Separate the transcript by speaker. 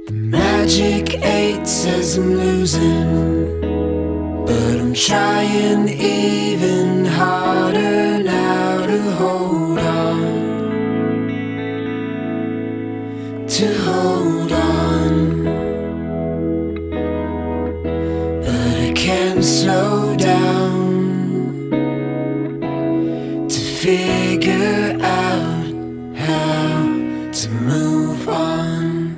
Speaker 1: Magic 8 says I'm losing, but I'm trying even harder now to hold on, to hold on. But I can't slow down to figure out how to move on.